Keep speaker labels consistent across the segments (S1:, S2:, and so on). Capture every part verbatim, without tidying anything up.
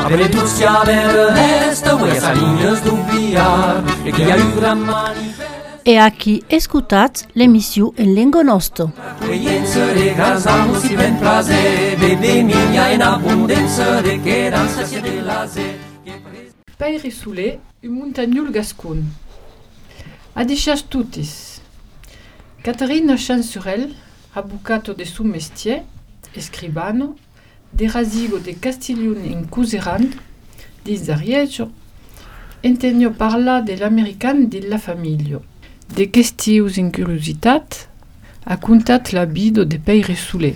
S1: Avere tutti a l'est, vuoi a linhas do piar, e che ha eu gran manifesto.
S2: E a chi escutat l'emissió en lengo nosto.
S1: Preiență de gazam si ben praze, bebe minha en abundență de quedança se de laze.
S3: Peire Soulé, un montagnol gascon. Adicias tutis. Caterina Chansurel, avvocato de su mestier, escribano, de rasigo de Castiglione in Cuserand, di Zariegio, entenio parla dell'american di la famiglia. De questius in curiositat, a contat la bido de Peire Soulé.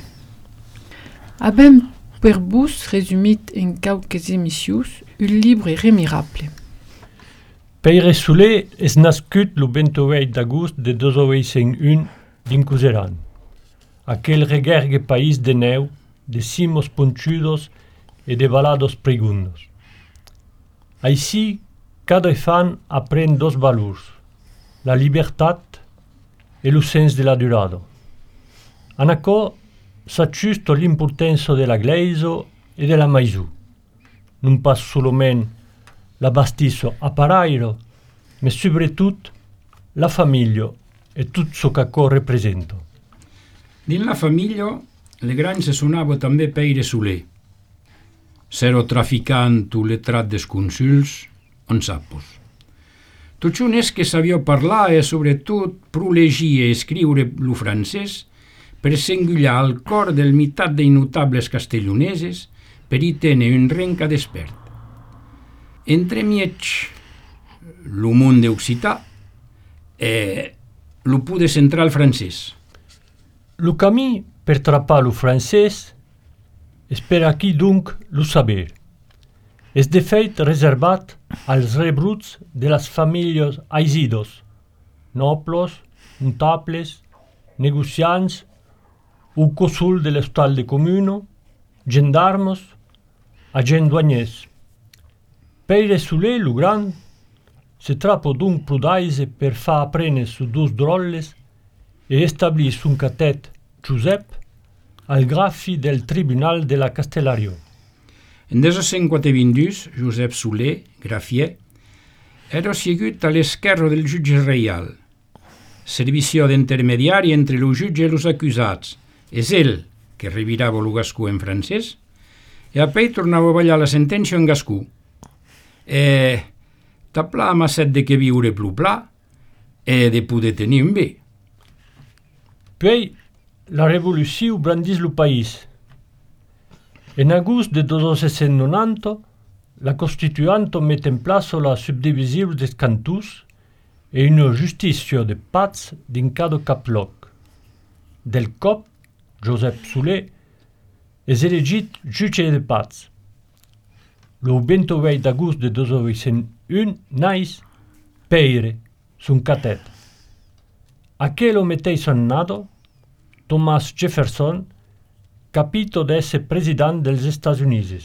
S3: Abem per bus resumit en cauques emissius un libre irremirable.
S4: Peire Soulé es nascut lo veintiuit d'agost de dos mil un din Cuseran, aquel reguergue país de neu, de cimos ponchudos e de valados pregundos. Així, cada fan aprèn dos valors, la libertat e lo sens de la durada. En aquò s'acciusto l'importanza della gleiso e della maisù, non pas solament l'abastisso apparairo, ma soprattutto la famiglia e tutto ciò che aquò representa.
S5: Din la famiglia, le gran se suonava també Peire Soulé. S'ero traficant tu letrat des consuls, on sapos. Tutxun és que sabia parlar e sobretot pro legir e escriure lo francès per s'engullar al cor del mitat de notables castelloneses per hi tenir un renca d'espert. Entre miech lo món d'Occità e lo pude central francès.
S4: Lo camí per trapar lo francès és per aquí donc lo saber. És de fet reservat als rebruts de les famílies aisidos, nobles, notables, negociants, o consul de l'hostal de comune, gendarmes, agents douaniers. Peire Soulé, lo gran, se trapò donc prudaise per fa aprene su dus drolles e establir sun catet Giuseppe al grafi del tribunal de la Castellario.
S5: En millecinquanta-vint-dos, Josep Soulé, grafier, era siegut a l'esquerra del jutge reial. Servició d'intermediari entre el jutge i els acusats. És ell que revirava el gascú en francès i a pei tornava a ballar la sentència en gascú. E tapla amb set de que viure plu pla e de poder tenir un bé.
S4: Puis, la revolució brandís lo país. En agost de dos mil noranta, la Constituante met en place la subdivisió des cantons e una justícia de paz din cada caploc. Del cop, Josep Soulé és elegit jutge de paz. Lo veintiuit d'agost de dos mil un naix Peire, son catet. Aquello mateix annado, Thomas Jefferson capito d'esse president dels Estats Units.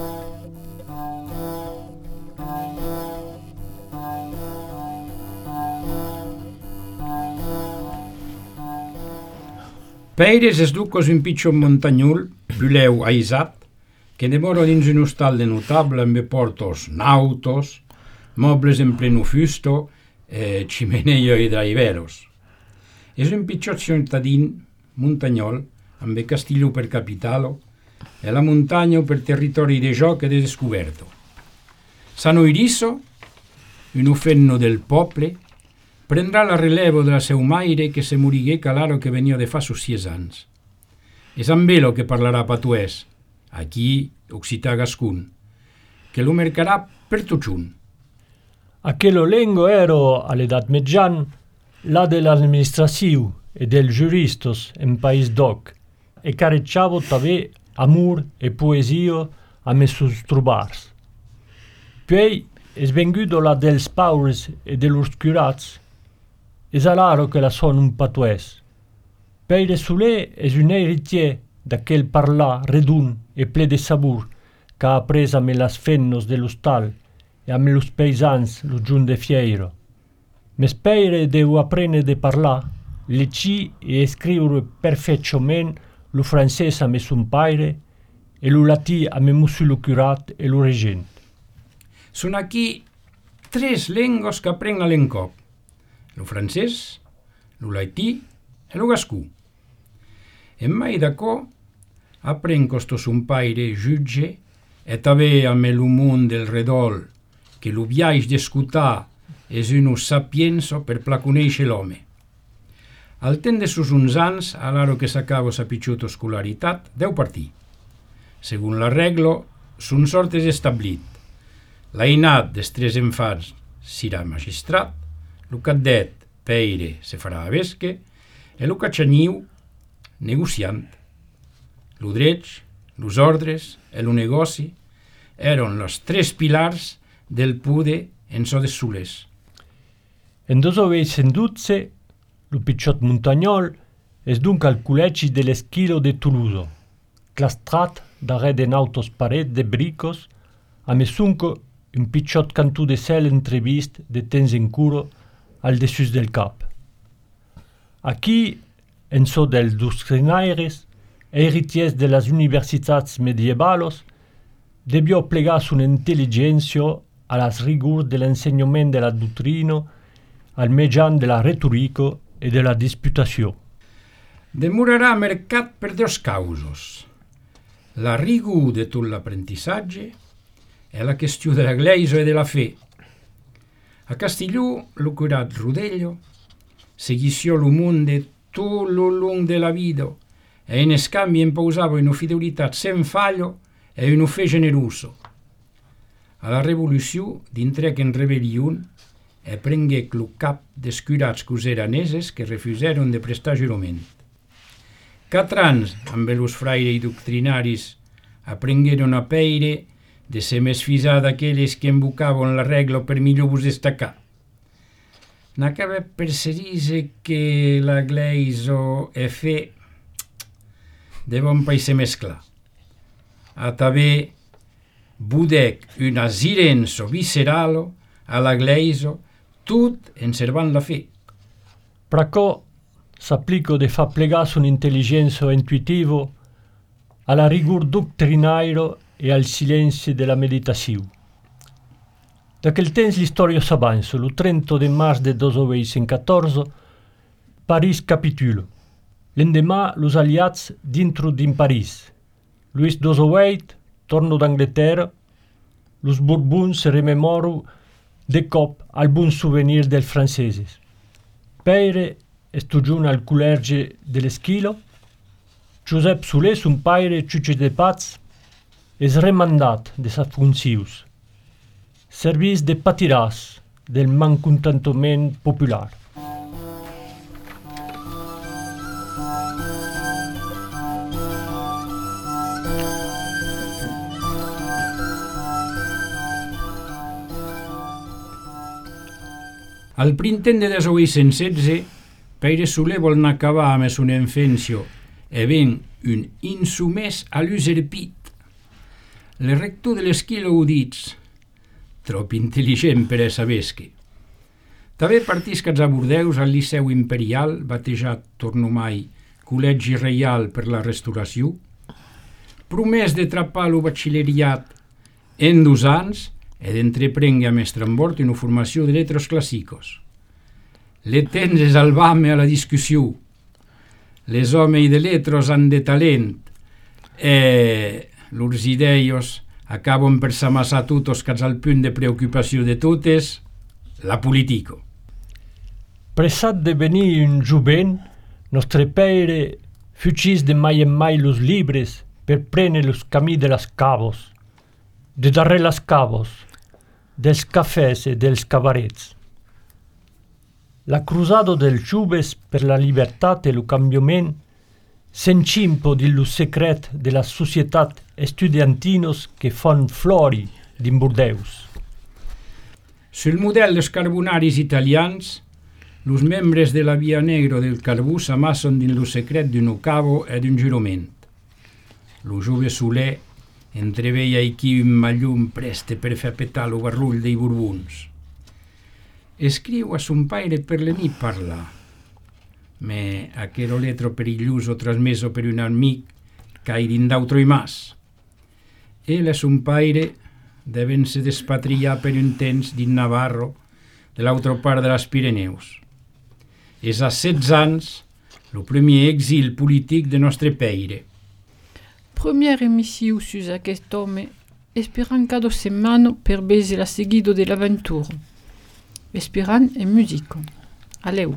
S5: Peires és ducos un pitjor montagnol, buleu aisat, que demora dins un hostal de notable amb portos nautos, mobles en pleno fusto, e chimenea i draiveros. És un pitjor ciutadín montagnol, amb Castillo per capitalo e la montagna per territori de joc e de descoberto. San Oirisso, un ufenno del poble, prendrà la relevo de la seu maire que se morigué calaro que venia de fa sus sis anys. És amb elo que parlarà patuès, aquí, occità gascun, que lo mercarà per tutxun.
S4: Aquello lengo ero all'edat mitjan, la de l'administratiu e dels juristos en país doc, e carecciavo també amor e poesia a mes sus trubars. Poi es vengudo la dels paures e dellos curats, es alaro que la son un patuès. Peire Soulé es un héritier d'aquel parlar redun e ple de sabor que ha après amb las fennos de l'hostal e amb los paisans lo giun de fieiro. Mes Peire deu aprene de parlar, legir e escriure perfectament lo francès amb son paire e lo latí a memusulo curat e lo regent.
S5: Són aquí tres lengües que aprenc a l'encop. Lo francès, lo laití e lo gascú. En mai d'acò aprenc costo son paire jutge e també amb el món del redol que lo viaix d'escutar és uno sapienso per pla conèixer l'home. Al temps de sus uns anys, a l'aro que s'acaba sa pitjota escolaritat, deu partir. Segon l'arreglo, son sort és establit. L'ainat des tres infants serà magistrat, lo cadet, peire, se farà a vesque, e lo catxaniu, negociant. Lo dretg, los ordres e lo negoci eren los tres pilars del pude en so de Sules.
S4: En dosovecentdotze, lo picciot montagnol es dunc al col·legi de l'Esquilo de Toulouse, clastrat darrere den autos paret de bricos, a messunco un picciot cantù de cel entrevist de temps en curo al dessus del cap. Aquí, en so dels doctrinaires, heritiers de las universitats medievalos, debió plegar son intelligència a las rigurs de l'ensenyament de la doctrina, al median de la retorica e de la disputació.
S5: Demorarà mercat per dos causos. La rigu de tot l'aprentisatge e la qüestió de la gleisa e de la fe. A Castillú, lo curat Rodello seguició lo món de tot lo long de la vida e in escambi imposava una fidelitat sen fallo e una fe generosa. A la revolució, d'intrec en rebel·lion, e prenguec lo cap des curats cuseraneses que refusèron de prestar jurament. Quatre anys, amb els fraires i doctrinaris, aprengueren a peire de ser més fisar d'aquelles que embocaven la regla per millor vos destacar. N'acaba per ser que la gleisa e fe devon païser més clar. A també budec una sirença visceral a la gleisa, tot en servant la fe.
S4: Pracò s'applica de fa plegar son intelligenza intuitiva a la rigur doctrinaire e al silenci de la meditació. D'aquel temps l'història s'avança. Lo trenta de març de dosovecentcatorze, París capitula. L'endemà, los aliats dintro din París. Louis dosoveit torna d'Angleterra. Los Bourbons se rememoru de cop al bon souvenir dels franceses. Peire estudiona al col·legi de l'Esquilo. Josep Soler, son paire, xuche de pats, és remandat de sa funcions. Servís de patiràs del malcontentament popular.
S5: Al printemps de dosovecentsetze, Peire Soler vol n'acabar amb son enfenció e ben un insumès a l'userpit. Le rector de l'Esquilo ho dits, trop intel·ligent per a sabesque. També partiscats a Bordeus al Liceu Imperial, batejat tornomai Col·legi Reial per la Restauració, promès de trapar lo batxilleriat en dos anys e d'entreprengui a Mestrambord una formació de letros clàssicos. Le temps és albame a la discussió. Les homes de letros han de talent e lors idees acaben per s'amassar totes cats al punt de preocupació de totes, la política.
S4: Pressat de venir un jovent, nostre peire fucis de mai en mai los libres per prendre los camins de las cabos, de darrere las cabos, dels cafès e dels cabarets. La cruzada dels joves per la llibertat e el canviament s'encimpa dins lo secret de la societat estudiantinos que fan flori din Bordeus.
S5: Sul model dels carbonaris italians, los membres de la Via Negra del Carbó s'amassen dins lo secret d'un cabo e d'un jurament. Lo jove Soler entreveia aquí un mallum preste per fer petar lo barrull dei Borbons. Escriu a son paire per le nit parlar, me aquero letro perilloso trasmesso per un amic cairin d'autro i mas. ell e son paire deven se despatriar per un temps din Navarro, de l'altra part de les Pirineus. És a setze anys el primer exil polític de nostre paire.
S3: Première émission sus aquest home, esperant cada setmana per bese la seguido de l'aventura. Esperant e musico. Aleu.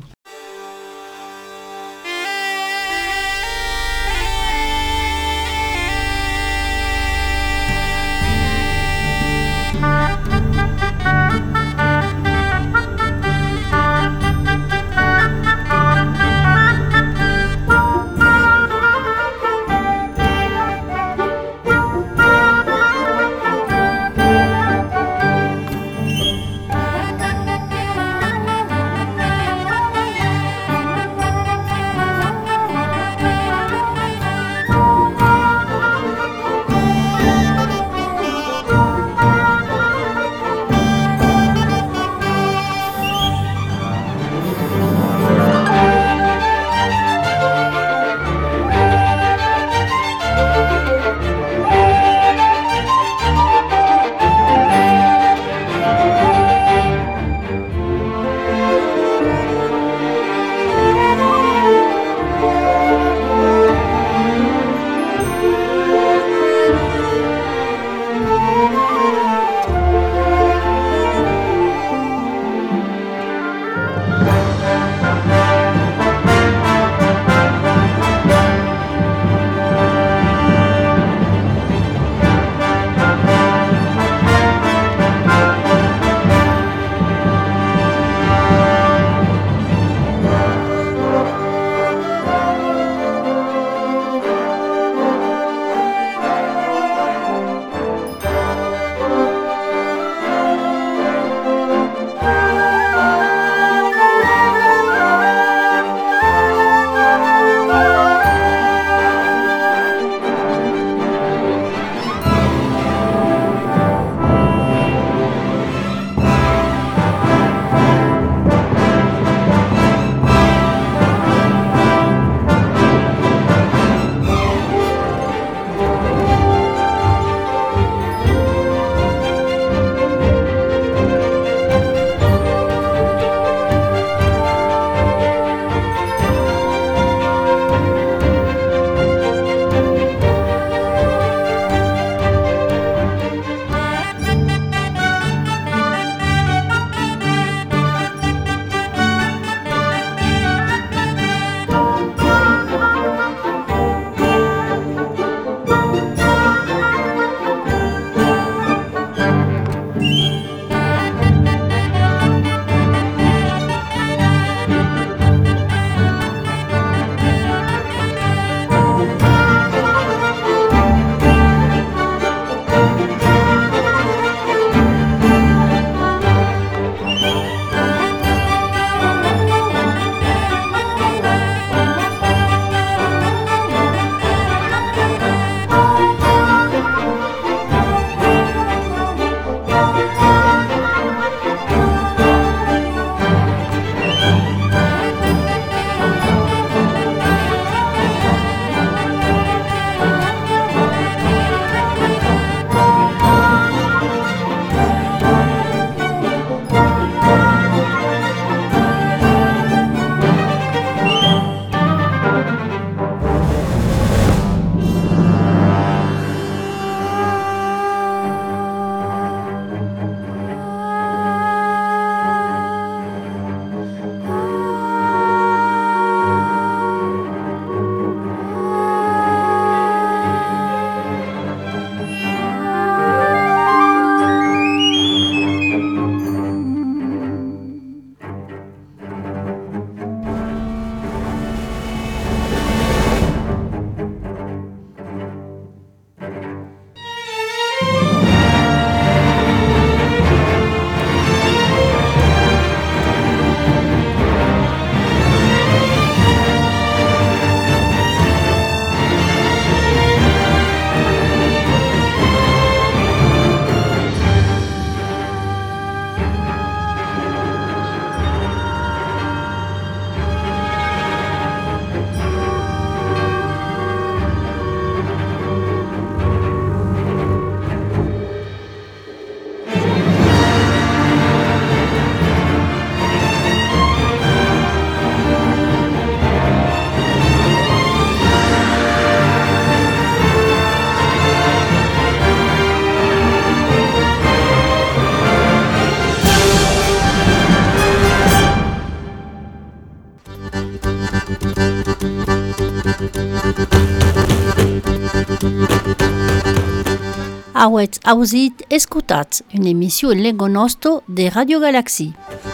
S2: Auez auzit escutat, une émission en lengo nostro de Radio Galaxie.